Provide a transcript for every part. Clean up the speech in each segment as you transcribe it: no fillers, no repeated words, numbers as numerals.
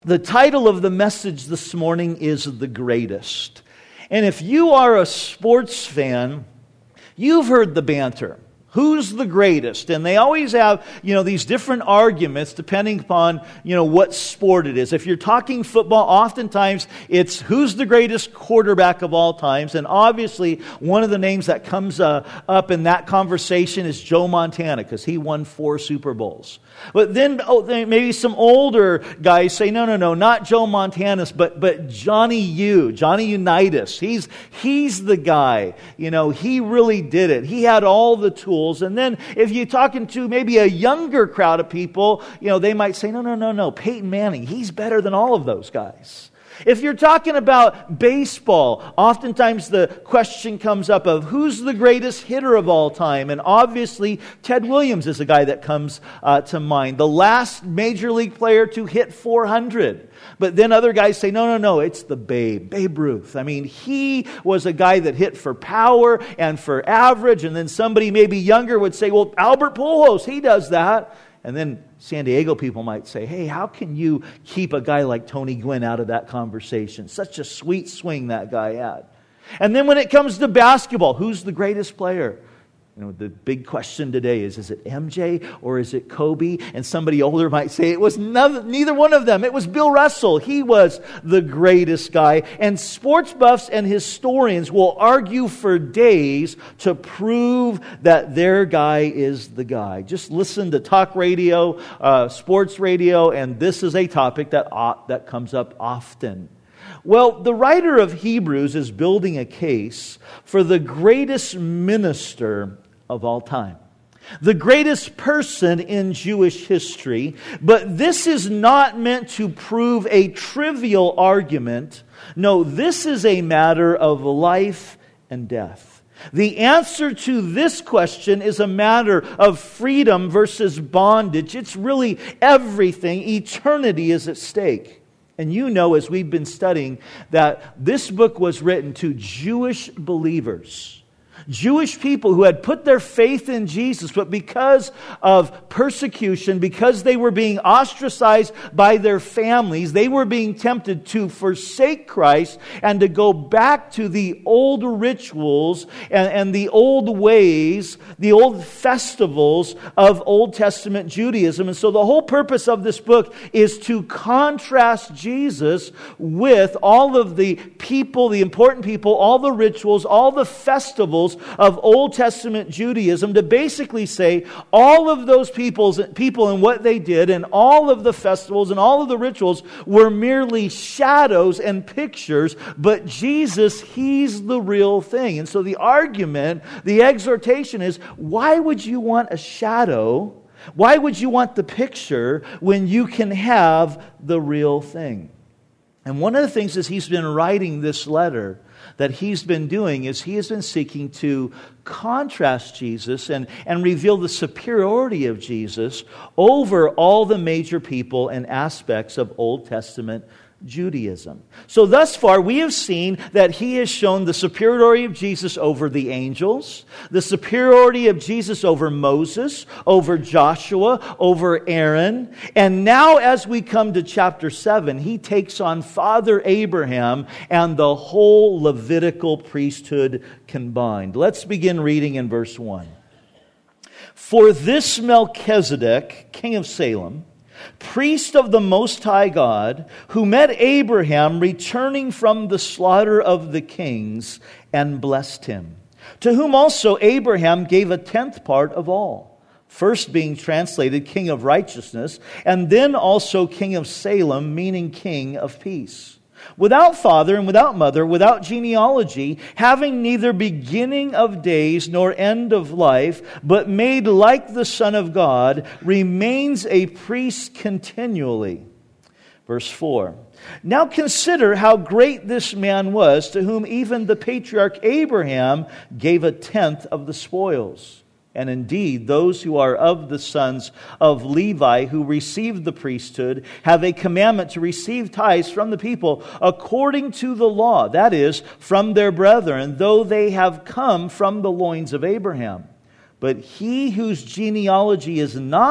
The title of the message this morning is The Greatest. And if you are a sports fan, you've heard the banter. Who's the greatest? And they always have, these different arguments depending upon, what sport it is. If you're talking football, oftentimes it's who's the greatest quarterback of all times. And obviously, one of the names that comes up in that conversation is Joe Montana, because he won 4 Super Bowls. But then maybe some older guys say, no, not Joe Montana, but Johnny Unitas. He's the guy. He really did it. He had all the tools. And then if you're talking to maybe a younger crowd of people, they might say, no, Peyton Manning, he's better than all of those guys. If you're talking about baseball, oftentimes the question comes up of who's the greatest hitter of all time? And obviously, Ted Williams is a guy that comes to mind. The last major league player to hit 400. But then other guys say, no, it's the Babe Ruth. I mean, he was a guy that hit for power and for average. And then somebody maybe younger would say, well, Albert Pujols, he does that. And then San Diego people might say, hey, how can you keep a guy like Tony Gwynn out of that conversation? Such a sweet swing that guy had. And then when it comes to basketball, who's the greatest player? The big question today is it MJ or is it Kobe? And somebody older might say it was neither one of them. It was Bill Russell. He was the greatest guy. And sports buffs and historians will argue for days to prove that their guy is the guy. Just listen to talk radio, sports radio, and this is a topic that comes up often. Well, the writer of Hebrews is building a case for the greatest minister of all time, the greatest person in Jewish history. But this is not meant to prove a trivial argument. No, this is a matter of life and death. The answer to this question is a matter of freedom versus bondage. It's really everything. Eternity is at stake. And as we've been studying, that this book was written to Jewish believers. Jewish people who had put their faith in Jesus, but because of persecution, because they were being ostracized by their families, they were being tempted to forsake Christ and to go back to the old rituals and the old ways, the old festivals of Old Testament Judaism. And so the whole purpose of this book is to contrast Jesus with all of the people, the important people, all the rituals, all the festivals of Old Testament Judaism, to basically say all of those people and what they did and all of the festivals and all of the rituals were merely shadows and pictures, but Jesus, He's the real thing. And so the argument, the exhortation is, why would you want a shadow? Why would you want the picture when you can have the real thing? And one of the things as he's been writing this letter that he's been doing is he has been seeking to contrast Jesus and reveal the superiority of Jesus over all the major people and aspects of Old Testament Judaism. So thus far, we have seen that he has shown the superiority of Jesus over the angels, the superiority of Jesus over Moses, over Joshua, over Aaron. And now as we come to chapter 7, he takes on Father Abraham and the whole Levitical priesthood combined. Let's begin reading in verse 1. For this Melchizedek, king of Salem, priest of the Most High God, who met Abraham returning from the slaughter of the kings and blessed him, to whom also Abraham gave a 10th part of all, first being translated King of Righteousness, and then also King of Salem, meaning King of Peace. Without father and without mother, without genealogy, having neither beginning of days nor end of life, but made like the Son of God, remains a priest continually. Verse 4. Now consider how great this man was, to whom even the patriarch Abraham gave a 10th of the spoils. And indeed, those who are of the sons of Levi who received the priesthood have a commandment to receive tithes from the people according to the law, that is, from their brethren, though they have come from the loins of Abraham. But he whose genealogy is not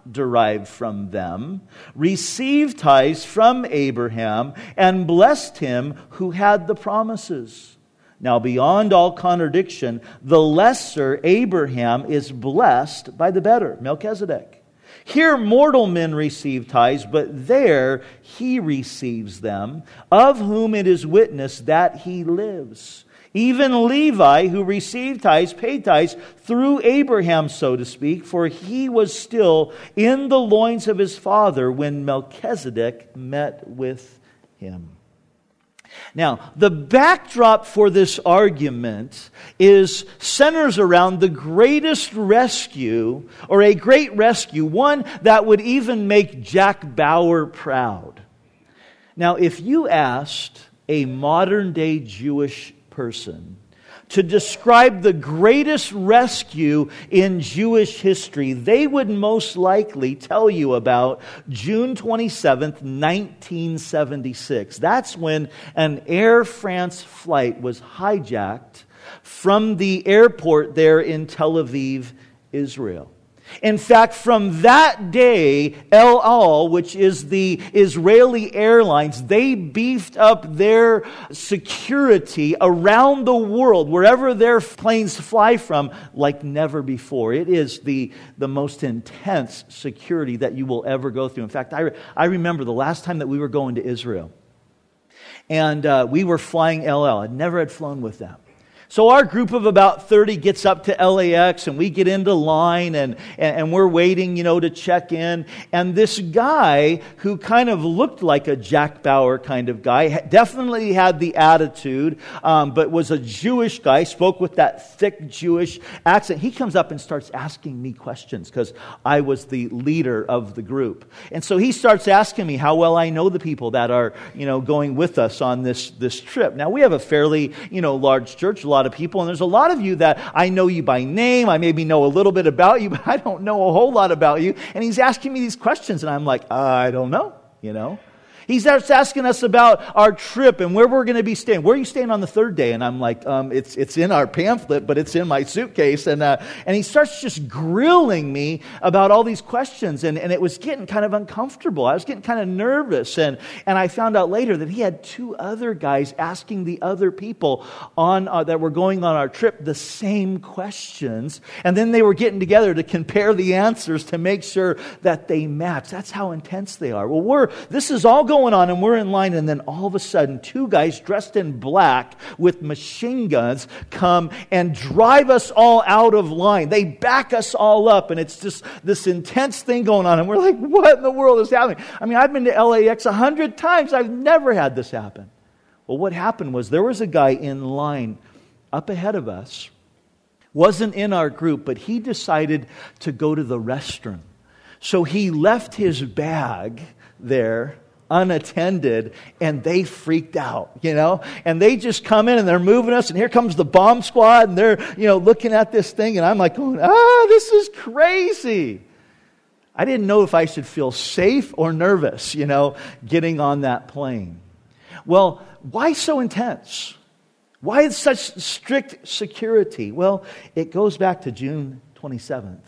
derived from them, received tithes from Abraham and blessed him who had the promises. Now, beyond all contradiction, the lesser Abraham is blessed by the better, Melchizedek. Here mortal men receive tithes, but there he receives them, of whom it is witnessed that he lives. Even Levi, who received tithes, paid tithes through Abraham, so to speak, for he was still in the loins of his father when Melchizedek met with him. Now, the backdrop for this argument centers around the greatest rescue, or a great rescue, one that would even make Jack Bauer proud. Now, if you asked a modern-day Jewish person to describe the greatest rescue in Jewish history, they would most likely tell you about June 27th, 1976. That's when an Air France flight was hijacked from the airport there in Tel Aviv, Israel. In fact, from that day, El Al, which is the Israeli airlines, they beefed up their security around the world, wherever their planes fly from, like never before. It is the most intense security that you will ever go through. In fact, I remember the last time that we were going to Israel, and we were flying El Al. I never had flown with them. So our group of about 30 gets up to LAX, and we get into line, and we're waiting, to check in. And this guy, who kind of looked like a Jack Bauer kind of guy, definitely had the attitude, but was a Jewish guy, spoke with that thick Jewish accent. He comes up and starts asking me questions, because I was the leader of the group. And so he starts asking me how well I know the people that are, going with us on this trip. Now, we have a fairly, large church, a lot of people, and there's a lot of you that I know you by name. I maybe know a little bit about you, but I don't know a whole lot about you. And he's asking me these questions, and I'm like, I don't know, He starts asking us about our trip and where we're going to be staying. Where are you staying on the third day? And I'm like, it's in our pamphlet, but it's in my suitcase. And he starts just grilling me about all these questions. And it was getting kind of uncomfortable. I was getting kind of nervous. And I found out later that he had two other guys asking the other people that were going on our trip the same questions. And then they were getting together to compare the answers to make sure that they match. That's how intense they are. Well, this is all going on, and we're in line, and then all of a sudden, two guys dressed in black with machine guns come and drive us all out of line. They back us all up, and it's just this intense thing going on, and we're like, what in the world is happening? I mean, I've been to LAX 100 times. I've never had this happen. Well, what happened was there was a guy in line up ahead of us, wasn't in our group, but he decided to go to the restroom. So he left his bag there unattended, and they freaked out, and they just come in and they're moving us, and here comes the bomb squad, and they're, looking at this thing, and I'm like going, this is crazy. I didn't know if I should feel safe or nervous, getting on that plane. Well, why so intense? Why such strict security? Well, it goes back to June 27th,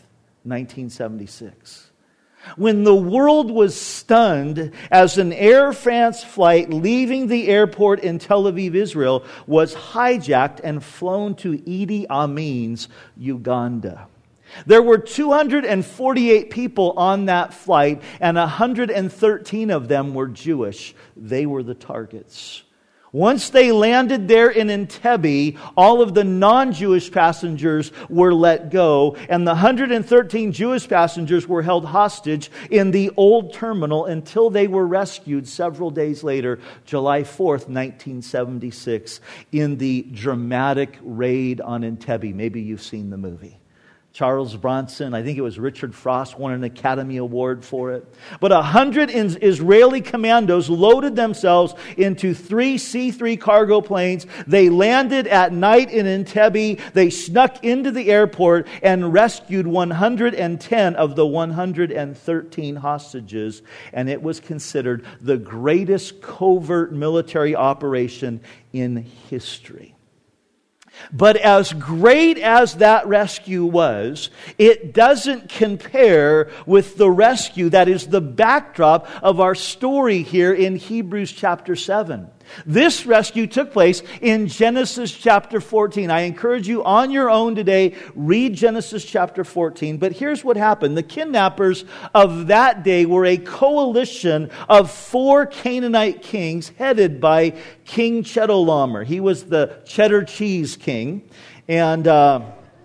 1976. When the world was stunned as an Air France flight leaving the airport in Tel Aviv, Israel, was hijacked and flown to Idi Amin's Uganda. There were 248 people on that flight, and 113 of them were Jewish. They were the targets. Once they landed there in Entebbe, all of the non-Jewish passengers were let go, and the 113 Jewish passengers were held hostage in the old terminal until they were rescued several days later, July 4th, 1976, in the dramatic raid on Entebbe. Maybe you've seen the movie. Charles Bronson, I think it was Richard Frost, won an Academy Award for it. But 100 Israeli commandos loaded themselves into 3 C-3 cargo planes. They landed at night in Entebbe. They snuck into the airport and rescued 110 of the 113 hostages. And it was considered the greatest covert military operation in history. But as great as that rescue was, it doesn't compare with the rescue that is the backdrop of our story here in Hebrews chapter 7. This rescue took place in Genesis chapter 14. I encourage you on your own today, read Genesis chapter 14. But here's what happened. The kidnappers of that day were a coalition of 4 Canaanite kings headed by King Chedorlaomer. He was the cheddar cheese king. And I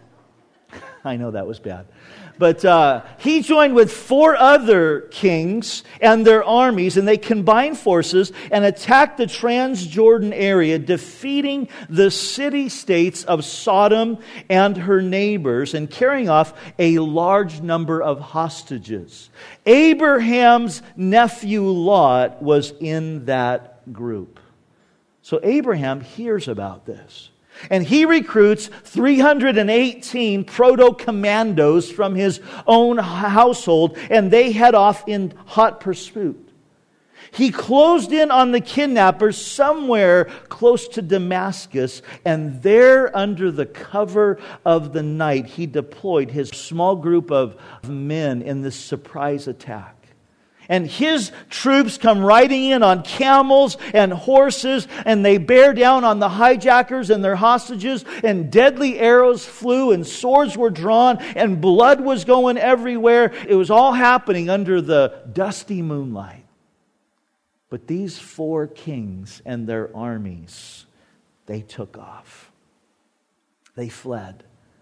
know that was bad. But he joined with 4 other kings and their armies, and they combined forces and attacked the Transjordan area, defeating the city-states of Sodom and her neighbors, and carrying off a large number of hostages. Abraham's nephew Lot was in that group. So Abraham hears about this. And he recruits 318 proto-commandos from his own household, and they head off in hot pursuit. He closed in on the kidnappers somewhere close to Damascus, and there, under the cover of the night, he deployed his small group of men in this surprise attack. And his troops come riding in on camels and horses, and they bear down on the hijackers and their hostages, and deadly arrows flew, and swords were drawn, and blood was going everywhere. It was all happening under the dusty moonlight. But these 4 kings and their armies, they took off. They fled.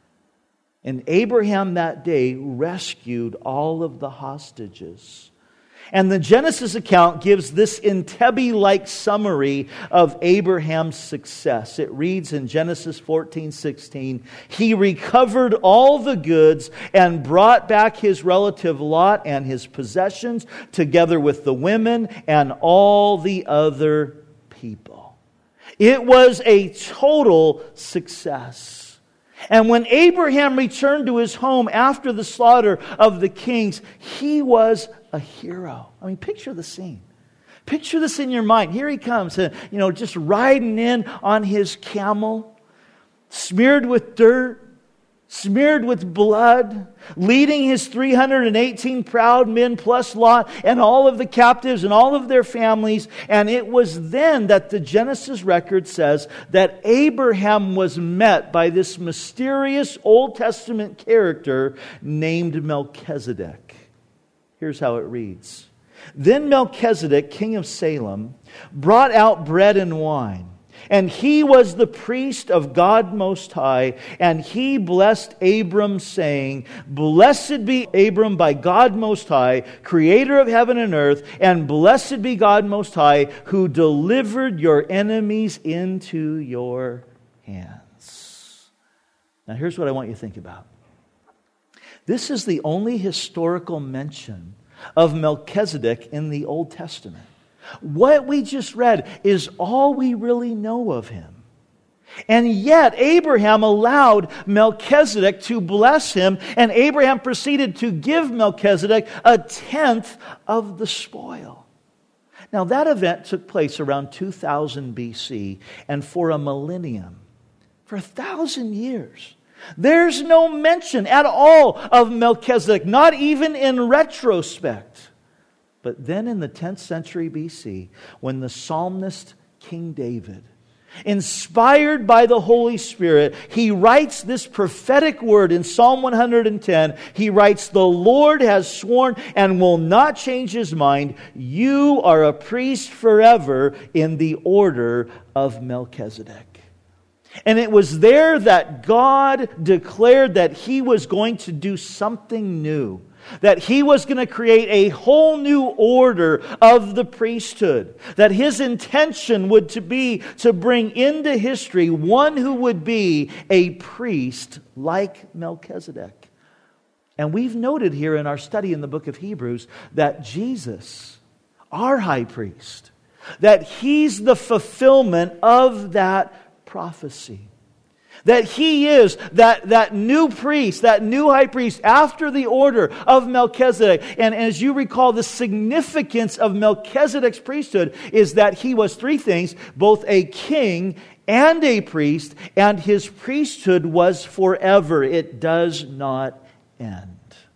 And Abraham that day rescued all of the hostages. And the Genesis account gives this Entebbe-like summary of Abraham's success. It reads in Genesis 14:16, "He recovered all the goods and brought back his relative Lot and his possessions, together with the women and all the other people." It was a total success. And when Abraham returned to his home after the slaughter of the kings, he was a hero. I mean, picture the scene. Picture this in your mind. Here he comes, just riding in on his camel, smeared with dirt, smeared with blood, leading his 318 proud men plus Lot and all of the captives and all of their families. And it was then that the Genesis record says that Abraham was met by this mysterious Old Testament character named Melchizedek. Here's how it reads. "Then Melchizedek, king of Salem, brought out bread and wine. And he was the priest of God Most High. And he blessed Abram, saying, Blessed be Abram by God Most High, creator of heaven and earth. And blessed be God Most High, who delivered your enemies into your hands." Now here's what I want you to think about. This is the only historical mention of Melchizedek in the Old Testament. What we just read is all we really know of him. And yet Abraham allowed Melchizedek to bless him, and Abraham proceeded to give Melchizedek 1/10 of the spoil. Now that event took place around 2000 BC, and for a millennium, for 1,000 years, there's no mention at all of Melchizedek, not even in retrospect. But then in the 10th century BC, when the psalmist King David, inspired by the Holy Spirit, he writes this prophetic word in Psalm 110. He writes, "The Lord has sworn and will not change his mind. You are a priest forever in the order of Melchizedek." And it was there that God declared that He was going to do something new. That He was going to create a whole new order of the priesthood. That His intention would be to bring into history one who would be a priest like Melchizedek. And we've noted here in our study in the book of Hebrews that Jesus, our high priest, that He's the fulfillment of that prophecy. That He is that new priest, that new high priest after the order of Melchizedek. And as you recall, the significance of Melchizedek's priesthood is that he was 3 things, both a king and a priest, and his priesthood was forever. It does not end.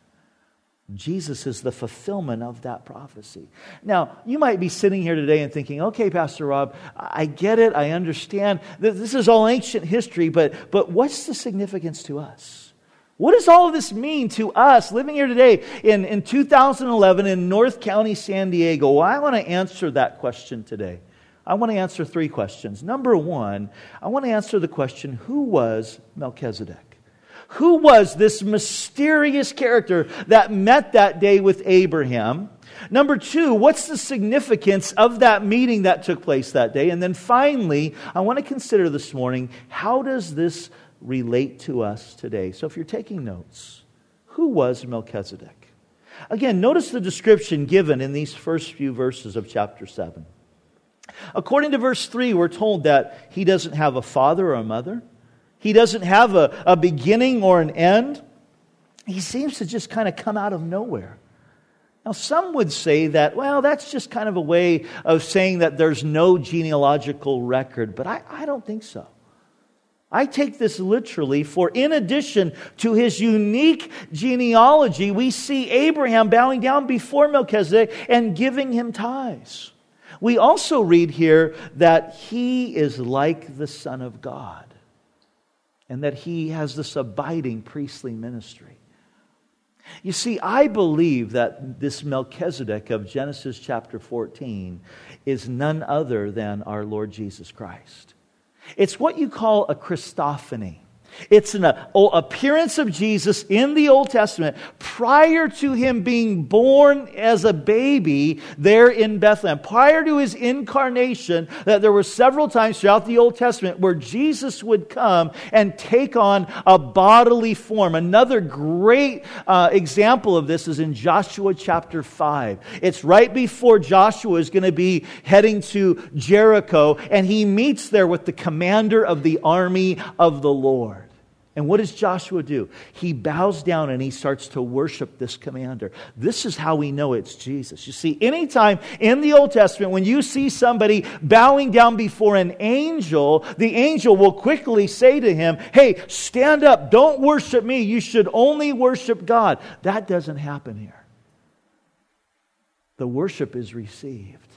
Jesus is the fulfillment of that prophecy. Now, you might be sitting here today and thinking, okay, Pastor Rob, I get it, I understand. This is all ancient history, but what's the significance to us? What does all of this mean to us living here today in 2011 in North County, San Diego? Well, I want to answer that question today. I want to answer 3 questions. Number 1, I want to answer the question, who was Melchizedek? Who was this mysterious character that met that day with Abraham? Number 2, what's the significance of that meeting that took place that day? And then finally, I want to consider this morning, how does this relate to us today? So if you're taking notes, who was Melchizedek? Again, notice the description given in these first few verses of chapter 7. According to verse 3, we're told that he doesn't have a father or a mother. He doesn't have a beginning or an end. He seems to just kind of come out of nowhere. Now, some would say that, well, that's just kind of a way of saying that there's no genealogical record, but I don't think so. I take this literally, for in addition to his unique genealogy, we see Abraham bowing down before Melchizedek and giving him tithes. We also read here that he is like the Son of God, and that he has this abiding priestly ministry. You see, I believe that this Melchizedek of Genesis chapter 14 is none other than our Lord Jesus Christ. It's what you call a Christophany. It's an appearance of Jesus in the Old Testament prior to him being born as a baby there in Bethlehem. Prior to his incarnation, that there were several times throughout the Old Testament where Jesus would come and take on a bodily form. Another great example of this is in Joshua chapter 5. It's right before Joshua is going to be heading to Jericho, and he meets there with the commander of the army of the Lord. And what does Joshua do? He bows down and he starts to worship this commander. This is how we know it's Jesus. You see, anytime in the Old Testament when you see somebody bowing down before an angel, the angel will quickly say to him, hey, stand up, don't worship me, you should only worship God. That doesn't happen here. The worship is received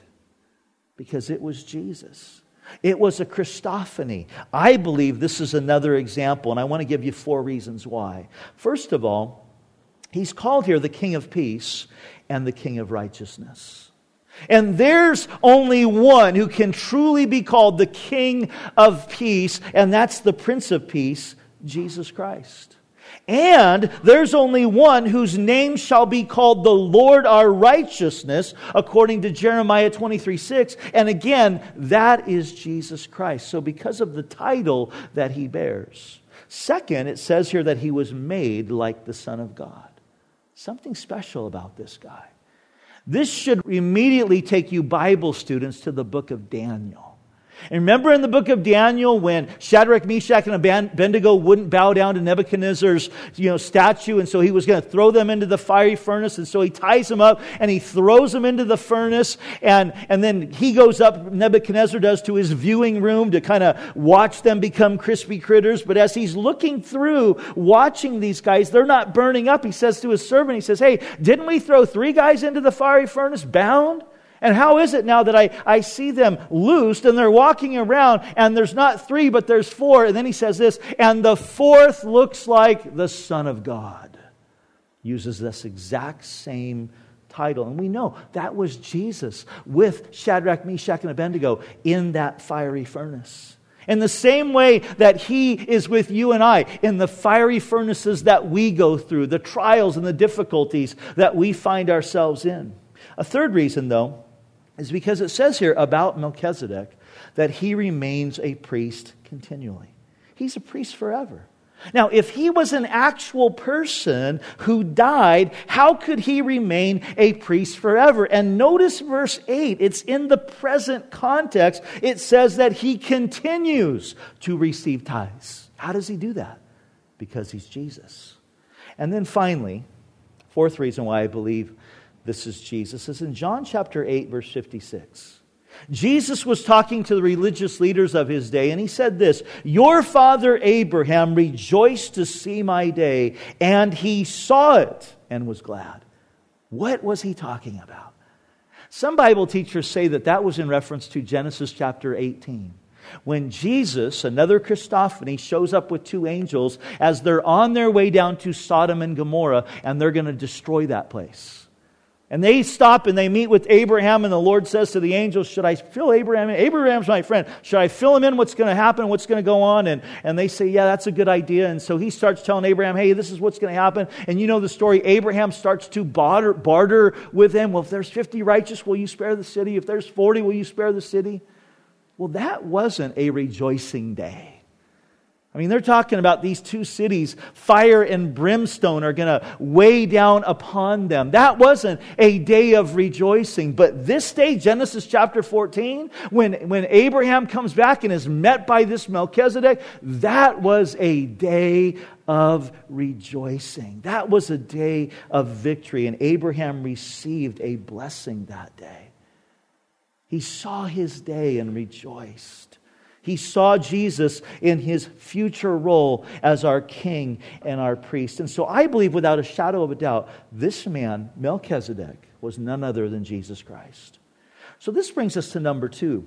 because it was Jesus. It was a Christophany. I believe this is another example, and I want to give you 4 reasons why. First of all, he's called here the King of Peace and the King of Righteousness. And there's only one who can truly be called the King of Peace, and that's the Prince of Peace, Jesus Christ. And there's only one whose name shall be called the Lord our righteousness, according to Jeremiah 23:6. And again, that is Jesus Christ. So because of the title that he bears. Second, it says here that he was made like the Son of God. Something special about this guy. This should immediately take you Bible students to the book of Daniel. And remember in the book of Daniel when Shadrach, Meshach, and Abednego wouldn't bow down to Nebuchadnezzar's statue, and so he was going to throw them into the fiery furnace, and so he ties them up and he throws them into the furnace, and then he goes up, Nebuchadnezzar does, to his viewing room to kind of watch them become crispy critters. But as he's looking through, watching these guys, they're not burning up. He says to his servant, he says, hey, didn't we throw 3 guys into the fiery furnace bound? And how is it now that I see them loosed and they're walking around and there's not 3 but there's 4? And then he says this, and the 4th looks like the Son of God. Uses this exact same title. And we know that was Jesus with Shadrach, Meshach, and Abednego in that fiery furnace. In the same way that he is with you and I in the fiery furnaces that we go through, the trials and the difficulties that we find ourselves in. A third reason, though, is because it says here about Melchizedek that he remains a priest continually. He's a priest forever. Now, if he was an actual person who died, how could he remain a priest forever? And notice verse 8, it's in the present context. It says that he continues to receive tithes. How does he do that? Because he's Jesus. And then finally, 4th reason why I believe this is Jesus is in John chapter 8, verse 56. Jesus was talking to the religious leaders of his day, and he said this, "Your father Abraham rejoiced to see my day, and he saw it and was glad." What was he talking about? Some Bible teachers say that was in reference to Genesis chapter 18. When Jesus, another Christophany, shows up with two angels as they're on their way down to Sodom and Gomorrah, and they're going to destroy that place. And they stop and they meet with Abraham, and the Lord says to the angels, "Should I fill Abraham in? Abraham's my friend. Should I fill him in what's going to happen, what's going to go on?" And they say, "Yeah, that's a good idea." And so he starts telling Abraham, "Hey, this is what's going to happen." And you know the story. Abraham starts to barter with him. "Well, if there's 50 righteous, will you spare the city? If there's 40, will you spare the city?" Well, that wasn't a rejoicing day. I mean, they're talking about these two cities, fire and brimstone are going to weigh down upon them. That wasn't a day of rejoicing. But this day, Genesis chapter 14, when Abraham comes back and is met by this Melchizedek, that was a day of rejoicing. That was a day of victory. And Abraham received a blessing that day. He saw his day and rejoiced. He saw Jesus in his future role as our king and our priest. And so I believe without a shadow of a doubt, this man, Melchizedek, was none other than Jesus Christ. So this brings us to number 2.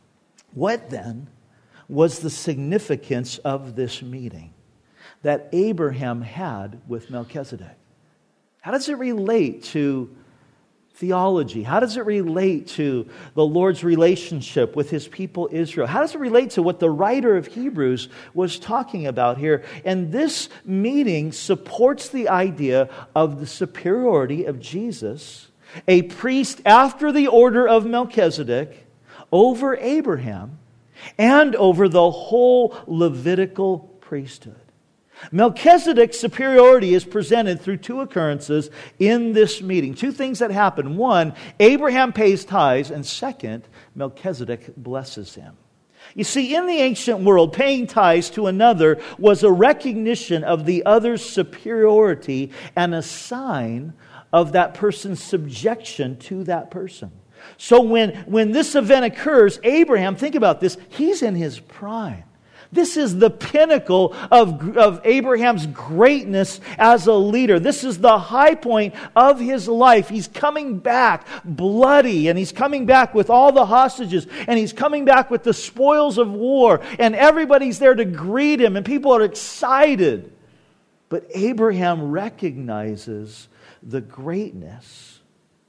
What then was the significance of this meeting that Abraham had with Melchizedek? How does it relate to theology? How does it relate to the Lord's relationship with his people Israel? How does it relate to what the writer of Hebrews was talking about here? And this meeting supports the idea of the superiority of Jesus, a priest after the order of Melchizedek, over Abraham and over the whole Levitical priesthood. Melchizedek's superiority is presented through two occurrences in this meeting. Two things that happen. One, Abraham pays tithes, and second, Melchizedek blesses him. You see, in the ancient world, paying tithes to another was a recognition of the other's superiority and a sign of that person's subjection to that person. So when this event occurs, Abraham, think about this, he's in his prime. This is the pinnacle of Abraham's greatness as a leader. This is the high point of his life. He's coming back bloody, and he's coming back with all the hostages, and he's coming back with the spoils of war, and everybody's there to greet him, and people are excited. But Abraham recognizes the greatness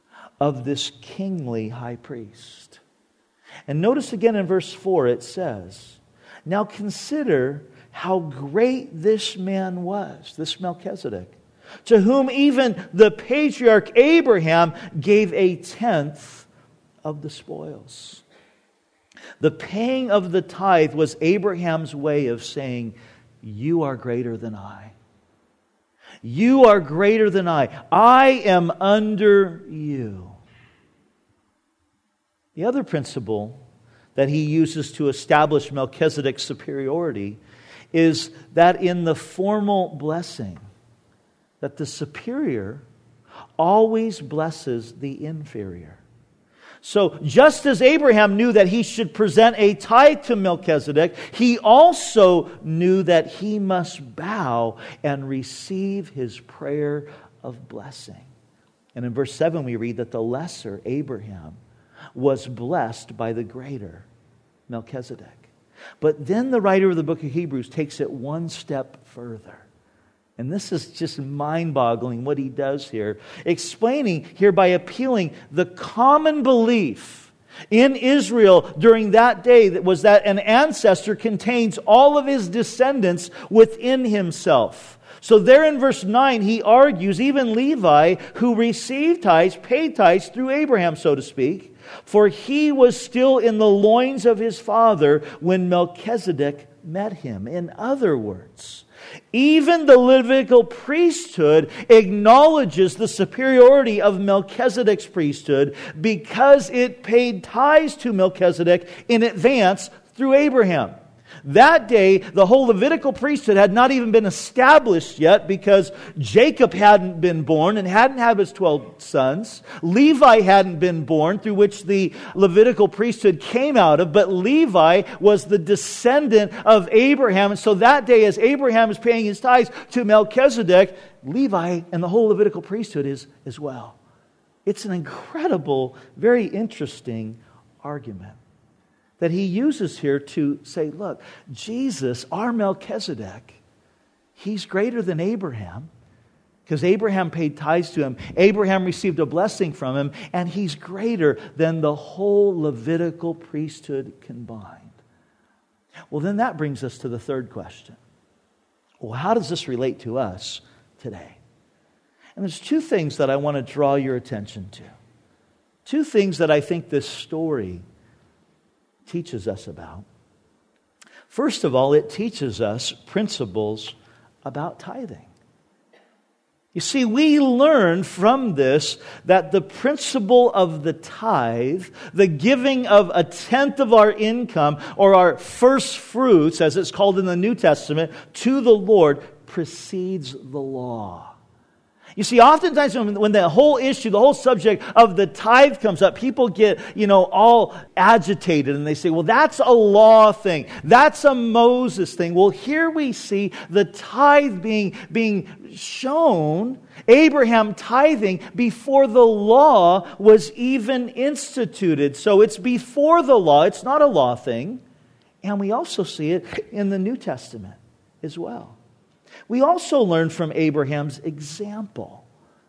of this kingly high priest. And notice again in verse 4 it says, "Now consider how great this man was," this Melchizedek, "to whom even the patriarch Abraham gave a tenth of the spoils." The paying of the tithe was Abraham's way of saying, "You are greater than I. You are greater than I. I am under you." The other principle that he uses to establish Melchizedek's superiority is that in the formal blessing, that the superior always blesses the inferior. So just as Abraham knew that he should present a tithe to Melchizedek, he also knew that he must bow and receive his prayer of blessing. And in verse 7 we read that the lesser Abraham was blessed by the greater Melchizedek. But then the writer of the book of Hebrews takes it one step further. And this is just mind-boggling what he does here, explaining here by appealing the common belief in Israel during that day that was that an ancestor contains all of his descendants within himself. So there in verse 9 he argues even Levi, who received tithes, paid tithes through Abraham, so to speak, for he was still in the loins of his father when Melchizedek met him. In other words, even the Levitical priesthood acknowledges the superiority of Melchizedek's priesthood because it paid tithes to Melchizedek in advance through Abraham. That day, the whole Levitical priesthood had not even been established yet because Jacob hadn't been born and hadn't had his 12 sons. Levi hadn't been born, through which the Levitical priesthood came out of, but Levi was the descendant of Abraham. And so that day, as Abraham is paying his tithes to Melchizedek, Levi and the whole Levitical priesthood is as well. It's an incredible, very interesting argument that he uses here to say, look, Jesus, our Melchizedek, he's greater than Abraham because Abraham paid tithes to him. Abraham received a blessing from him, and he's greater than the whole Levitical priesthood combined. Well, then that brings us to the third question. Well, how does this relate to us today? And there's two things that I want to draw your attention to. Two things that I think this story teaches us about. First of all, it teaches us principles about tithing. You see, we learn from this that the principle of the tithe, the giving of a tenth of our income, or our first fruits, as it's called in the New Testament, to the Lord, precedes the law. You see, oftentimes when the whole issue, the whole subject of the tithe comes up, people get, all agitated and they say, well, that's a law thing. That's a Moses thing. Well, here we see the tithe being shown, Abraham tithing before the law was even instituted. So it's before the law. It's not a law thing. And we also see it in the New Testament as well. We also learn from Abraham's example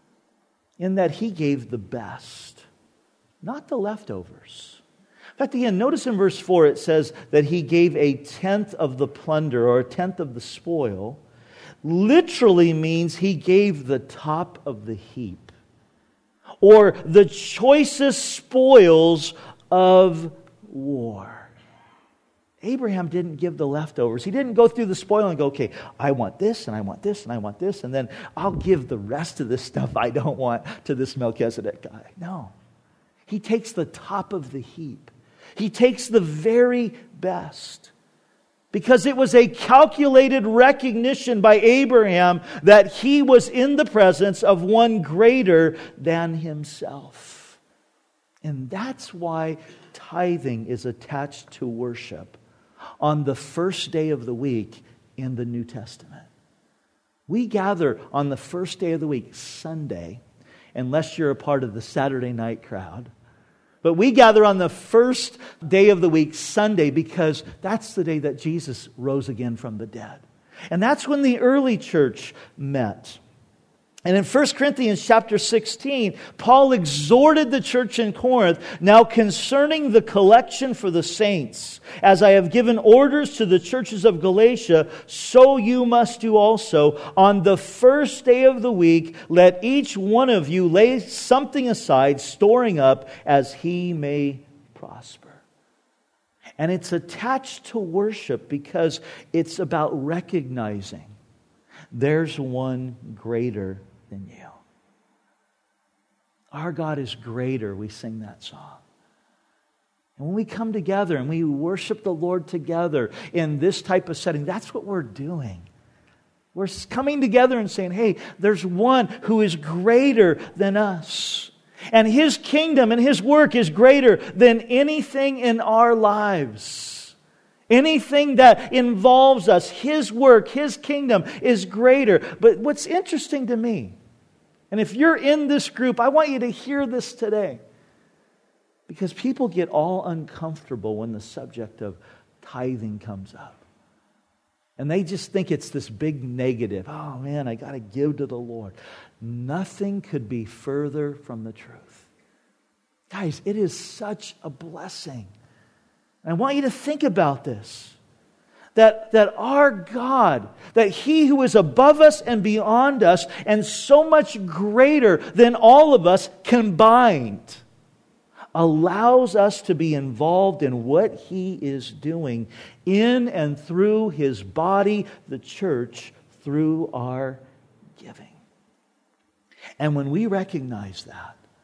in that he gave the best, not the leftovers. In fact, again, notice in verse 4 it says that he gave a tenth of the plunder or a tenth of the spoil. Literally means he gave the top of the heap or the choicest spoils of war. Abraham didn't give the leftovers. He didn't go through the spoil and go, okay, I want this, and I want this, and I want this, and then I'll give the rest of this stuff I don't want to this Melchizedek guy. No. He takes the top of the heap. He takes the very best. Because it was a calculated recognition by Abraham that he was in the presence of one greater than himself. And that's why tithing is attached to worship on the first day of the week in the New Testament. We gather on the first day of the week, Sunday, unless you're a part of the Saturday night crowd. But we gather on the first day of the week, Sunday, because that's the day that Jesus rose again from the dead. And that's when the early church met. And in 1 Corinthians chapter 16, Paul exhorted the church in Corinth, now concerning the collection for the saints, as I have given orders to the churches of Galatia, so you must do also. On the first day of the week, let each one of you lay something aside, storing up as he may prosper. And it's attached to worship because it's about recognizing there's one greater than you. Our God is greater, we sing that song. And when we come together and we worship the Lord together in this type of setting, that's what we're doing. We're coming together and saying, hey, there's one who is greater than us. And His kingdom and His work is greater than anything in our lives. Anything that involves us, His work, His kingdom is greater. But what's interesting to me, and if you're in this group, I want you to hear this today. Because people get all uncomfortable when the subject of tithing comes up. And they just think it's this big negative. Oh man, I got to give to the Lord. Nothing could be further from the truth. Guys, it is such a blessing. And I want you to think about this. That our God, that He who is above us and beyond us, and so much greater than all of us combined, allows us to be involved in what He is doing in and through His body, the church, through our giving. And when we recognize that,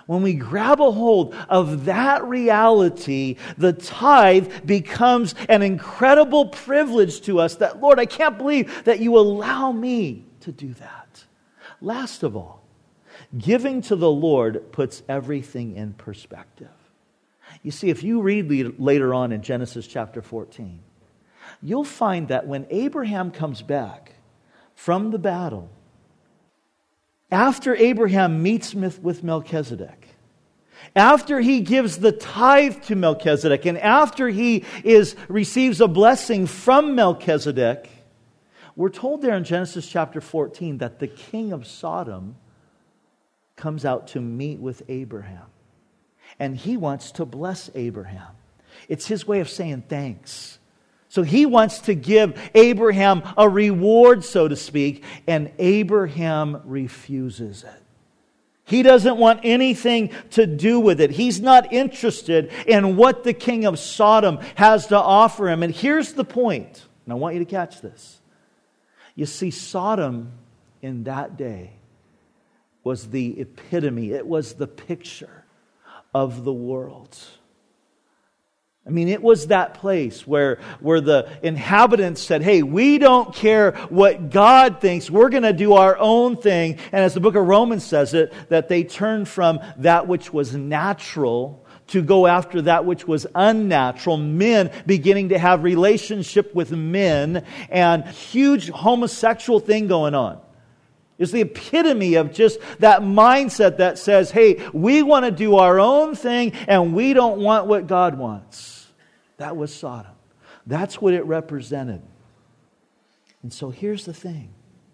When we grab a hold of that reality, the tithe becomes an incredible privilege to us that, Lord, I can't believe that you allow me to do that. Last of all, giving to the Lord puts everything in perspective. You see, if you read later on in Genesis chapter 14, you'll find that when Abraham comes back from the battle, after Abraham meets with Melchizedek, after he gives the tithe to Melchizedek, and after he receives a blessing from Melchizedek, we're told there in Genesis chapter 14 that the king of Sodom comes out to meet with Abraham. And he wants to bless Abraham. It's his way of saying thanks. So he wants to give Abraham a reward, so to speak, and Abraham refuses it. He doesn't want anything to do with it. He's not interested in what the king of Sodom has to offer him. And here's the point, and I want you to catch this. You see, Sodom in that day was the epitome, it was the picture of the world. I mean, it was that place where the inhabitants said, hey, we don't care what God thinks. We're going to do our own thing. And as the book of Romans says it, that they turned from that which was natural to go after that which was unnatural. Men beginning to have relationship with men, and huge homosexual thing going on. It's the epitome of just that mindset that says, hey, we want to do our own thing and we don't want what God wants. That was Sodom. That's what it represented. And so here's the thing.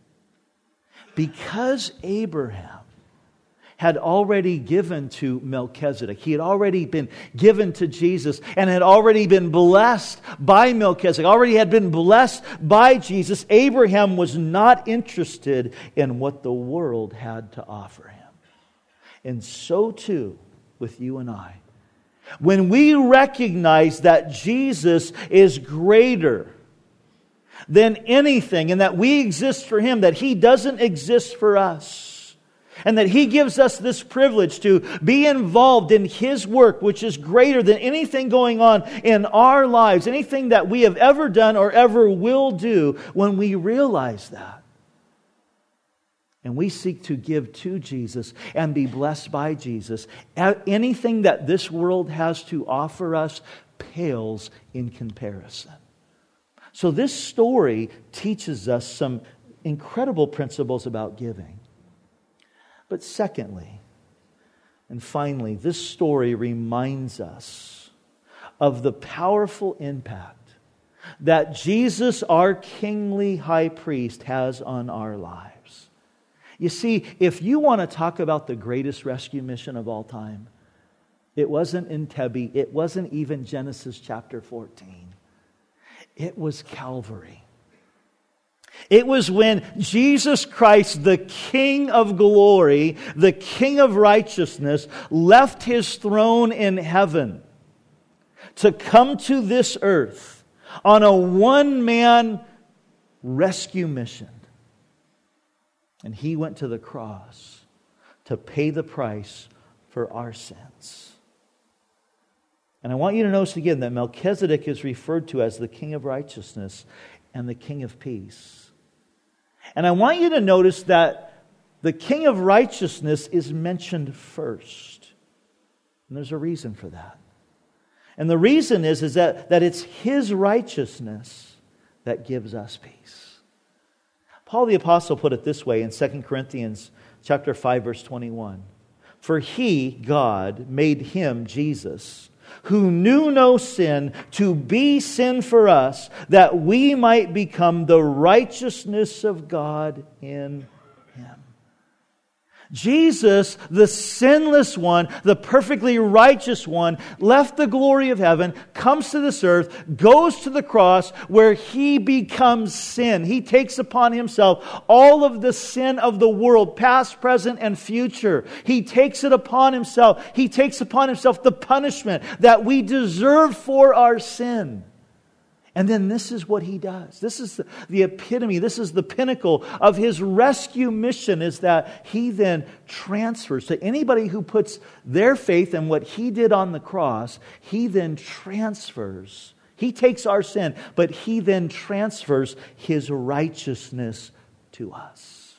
Because Abraham had already given to Melchizedek, he had already been given to Jesus and had already been blessed by Melchizedek, already had been blessed by Jesus, Abraham was not interested in what the world had to offer him. And so too with you and I. When we recognize that Jesus is greater than anything and that we exist for Him, that He doesn't exist for us, and that He gives us this privilege to be involved in His work, which is greater than anything going on in our lives, anything that we have ever done or ever will do, when we realize that, and we seek to give to Jesus and be blessed by Jesus, anything that this world has to offer us pales in comparison. So this story teaches us some incredible principles about giving. But secondly, and finally, this story reminds us of the powerful impact that Jesus, our kingly high priest, has on our lives. You see, if you want to talk about the greatest rescue mission of all time, it wasn't Entebbe, it wasn't even Genesis chapter 14. It was Calvary. It was when Jesus Christ, the King of glory, the King of righteousness, left His throne in heaven to come to this earth on a one-man rescue mission. And He went to the cross to pay the price for our sins. And I want you to notice again that Melchizedek is referred to as the King of righteousness and the King of peace. And I want you to notice that the King of righteousness is mentioned first. And there's a reason for that. And the reason is that it's His righteousness that gives us peace. Paul the Apostle put it this way in 2 Corinthians chapter 5, verse 21. For He, God, made Him, Jesus, who knew no sin, to be sin for us, that we might become the righteousness of God in Him. Jesus, the sinless one, the perfectly righteous one, left the glory of heaven, comes to this earth, goes to the cross where He becomes sin. He takes upon Himself all of the sin of the world, past, present, and future. He takes it upon Himself. He takes upon Himself the punishment that we deserve for our sin. And then this is what He does. This is the epitome, this is the pinnacle of His rescue mission, is that He then transfers to anybody who puts their faith in what He did on the cross. He then transfers. He takes our sin, but He then transfers His righteousness to us.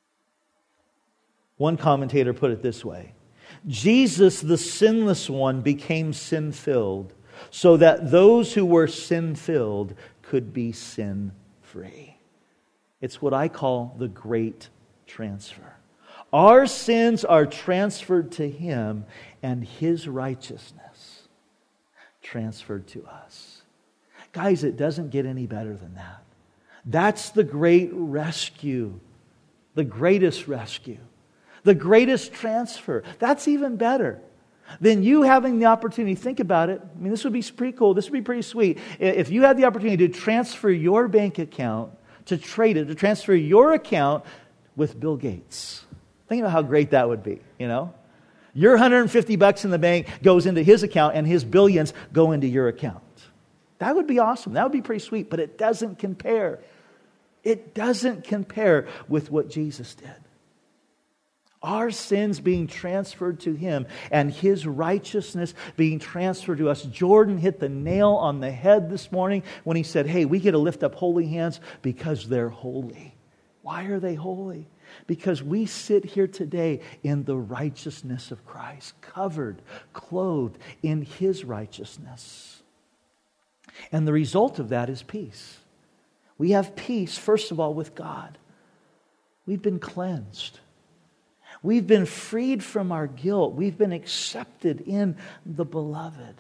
One commentator put it this way: Jesus, the sinless one, became sin-filled, so that those who were sin-filled could be sin-free. It's what I call the great transfer. Our sins are transferred to Him, and His righteousness transferred to us. Guys, it doesn't get any better than that. That's the great rescue, the greatest rescue, the greatest transfer. That's even better than you having the opportunity. Think about it. I mean, this would be pretty cool. This would be pretty sweet. If you had the opportunity to transfer your bank account, to trade it, to transfer your account with Bill Gates. Think about how great that would be, you know? Your $150 in the bank goes into his account and his billions go into your account. That would be awesome. That would be pretty sweet, but it doesn't compare. It doesn't compare with what Jesus did. Our sins being transferred to Him and His righteousness being transferred to us. Jordan hit the nail on the head this morning when he said, hey, we get to lift up holy hands because they're holy. Why are they holy? Because we sit here today in the righteousness of Christ, covered, clothed in His righteousness. And the result of that is peace. We have peace, first of all, with God. We've been cleansed. We've been freed from our guilt. We've been accepted in the Beloved.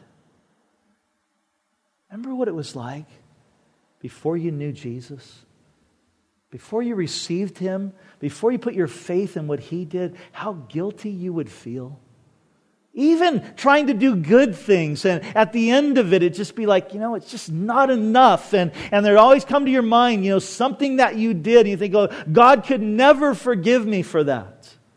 Remember what it was like before you knew Jesus? Before you received Him? Before you put your faith in what He did? How guilty you would feel? Even trying to do good things, and at the end of it, it'd just be like, it's just not enough. And there'd always come to your mind, something that you did, and you think, oh, God could never forgive me for that.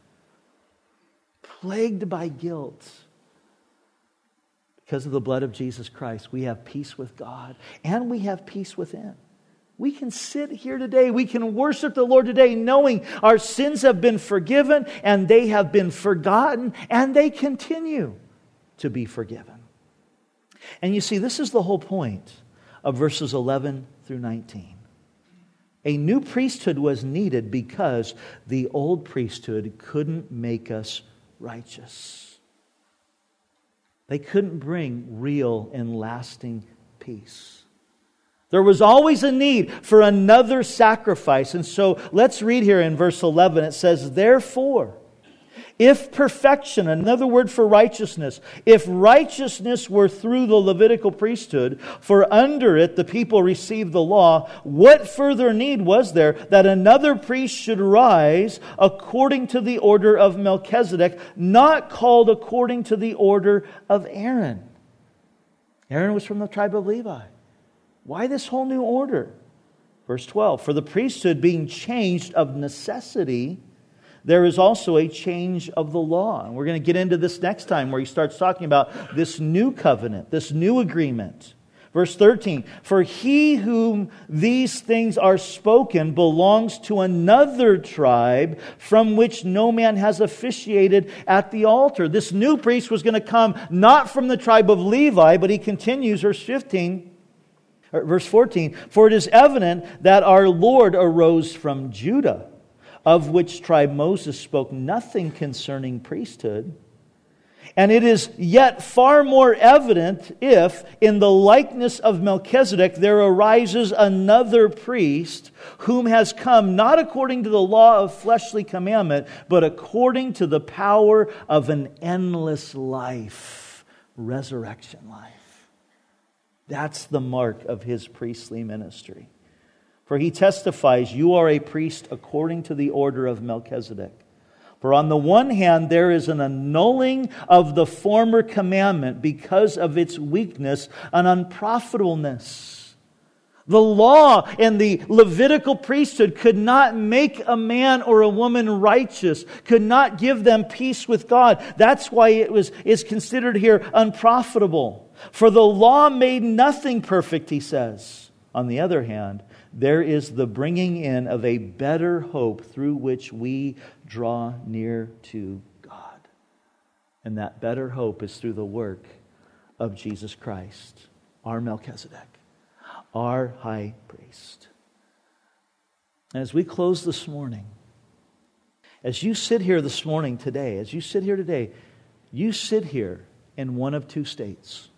Plagued by guilt. Because of the blood of Jesus Christ, we have peace with God, and we have peace within. We can sit here today, we can worship the Lord today, knowing our sins have been forgiven, and they have been forgotten, and they continue to be forgiven. And you see, this is the whole point of verses 11 through 19. A new priesthood was needed because the old priesthood couldn't make us righteous. They couldn't bring real and lasting peace. There was always a need for another sacrifice. And so let's read here in verse 11. It says, therefore, if perfection, another word for righteousness, if righteousness were through the Levitical priesthood, for under it the people received the law, what further need was there that another priest should rise according to the order of Melchizedek, not called according to the order of Aaron? Aaron was from the tribe of Levi. Why this whole new order? Verse 12, for the priesthood being changed of necessity, there is also a change of the law. And we're going to get into this next time where he starts talking about this new covenant, this new agreement. Verse 13, for he whom these things are spoken belongs to another tribe from which no man has officiated at the altar. This new priest was going to come not from the tribe of Levi, but he continues, verse 14, for it is evident that our Lord arose from Judah, of which tribe Moses spoke nothing concerning priesthood. And it is yet far more evident if, in the likeness of Melchizedek, there arises another priest whom has come not according to the law of fleshly commandment, but according to the power of an endless life, resurrection life. That's the mark of His priestly ministry. For He testifies, you are a priest according to the order of Melchizedek. For on the one hand, there is an annulling of the former commandment because of its weakness and unprofitableness. The law and the Levitical priesthood could not make a man or a woman righteous, could not give them peace with God. That's why it is considered here unprofitable. For the law made nothing perfect, he says. on the other hand, there is the bringing in of a better hope through which we draw near to God. And that better hope is through the work of Jesus Christ, our Melchizedek, our high priest. And as we close this morning, as you sit here this morning today, you sit here in one of two states.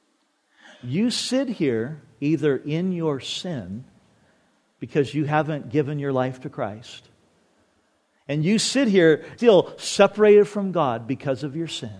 You sit here either in your sin because you haven't given your life to Christ, and you sit here still separated from God because of your sin.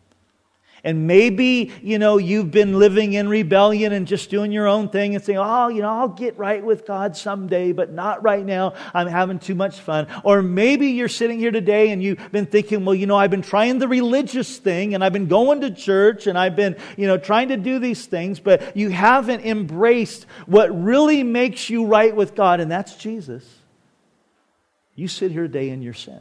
And maybe, you've been living in rebellion and just doing your own thing and saying, I'll get right with God someday, but not right now. I'm having too much fun. Or maybe you're sitting here today and you've been thinking, I've been trying the religious thing and I've been going to church and I've been, trying to do these things, but you haven't embraced what really makes you right with God, and that's Jesus. You sit here today in your sin.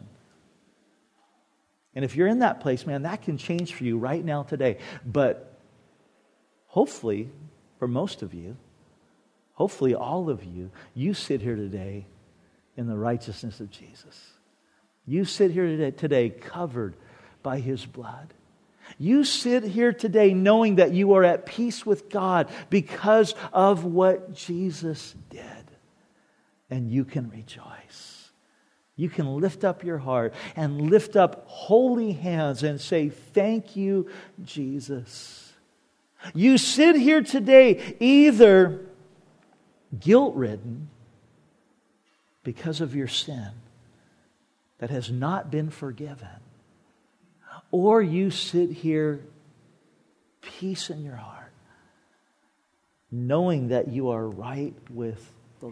And if you're in that place, man, that can change for you right now today. But hopefully, for most of you, hopefully all of you, you sit here today in the righteousness of Jesus. You sit here today covered by His blood. You sit here today knowing that you are at peace with God because of what Jesus did. And you can rejoice. You can lift up your heart and lift up holy hands and say, thank you, Jesus. You sit here today either guilt-ridden because of your sin that has not been forgiven, or you sit here peace in your heart, knowing that you are right with the Lord.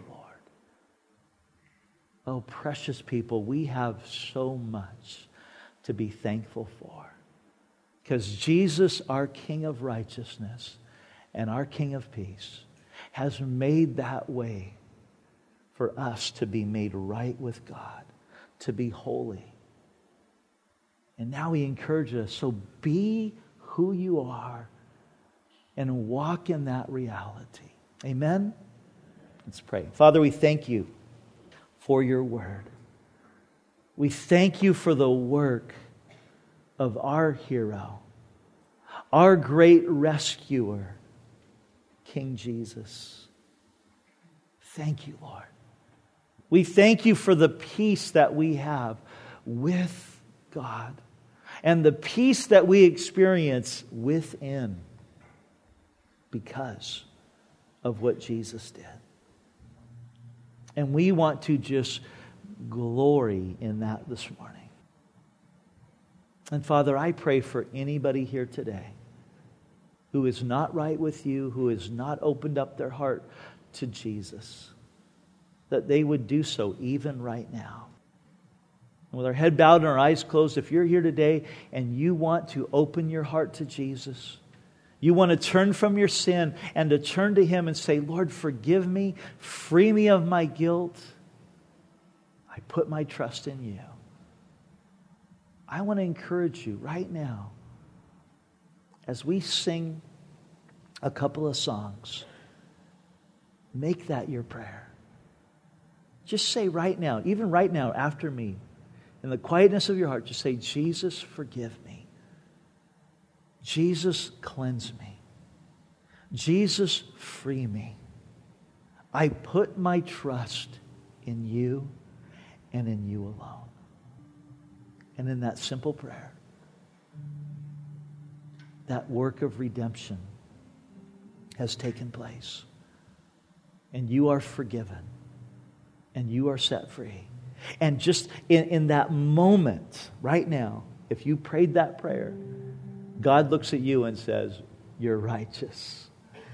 Oh, precious people, we have so much to be thankful for. Because Jesus, our King of righteousness and our King of peace, has made that way for us to be made right with God, to be holy. And now He encourages us, so be who you are and walk in that reality. Amen? Let's pray. Father, we thank you for your word. We thank you for the work of our hero, our great rescuer, King Jesus. Thank you, Lord. We thank you for the peace that we have with God and the peace that we experience within because of what Jesus did. And we want to just glory in that this morning. And Father, I pray for anybody here today who is not right with you, who has not opened up their heart to Jesus, that they would do so even right now. And with our head bowed and our eyes closed, if you're here today and you want to open your heart to Jesus, you want to turn from your sin and to turn to Him and say, Lord, forgive me, free me of my guilt. I put my trust in you. I want to encourage you right now, as we sing a couple of songs, make that your prayer. Just say right now, even right now after me, in the quietness of your heart, just say, Jesus, forgive me. Jesus, cleanse me. Jesus, free me. I put my trust in you and in you alone. And in that simple prayer, that work of redemption has taken place. And you are forgiven. And you are set free. And just in that moment, right now, if you prayed that prayer, God looks at you and says, you're righteous.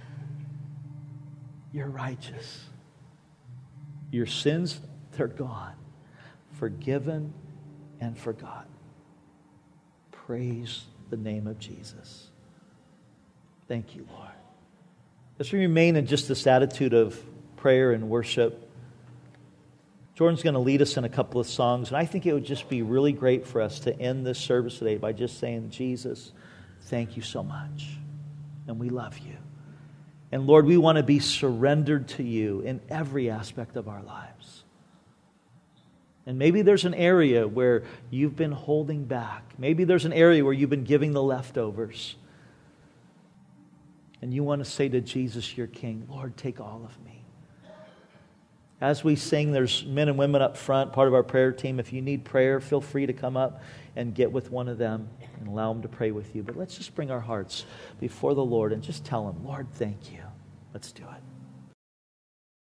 You're righteous. Your sins, they're gone. Forgiven and forgotten. Praise the name of Jesus. Thank you, Lord. Let's remain in just this attitude of prayer and worship. Jordan's going to lead us in a couple of songs, and I think it would just be really great for us to end this service today by just saying, Jesus, thank you so much, and we love you. And Lord, we want to be surrendered to you in every aspect of our lives. And maybe there's an area where you've been holding back. Maybe there's an area where you've been giving the leftovers. And you want to say to Jesus, your King, Lord, take all of me. As we sing, there's men and women up front, part of our prayer team. If you need prayer, feel free to come up and get with one of them and allow them to pray with you. But let's just bring our hearts before the Lord and just tell Him, Lord, thank you. Let's do it.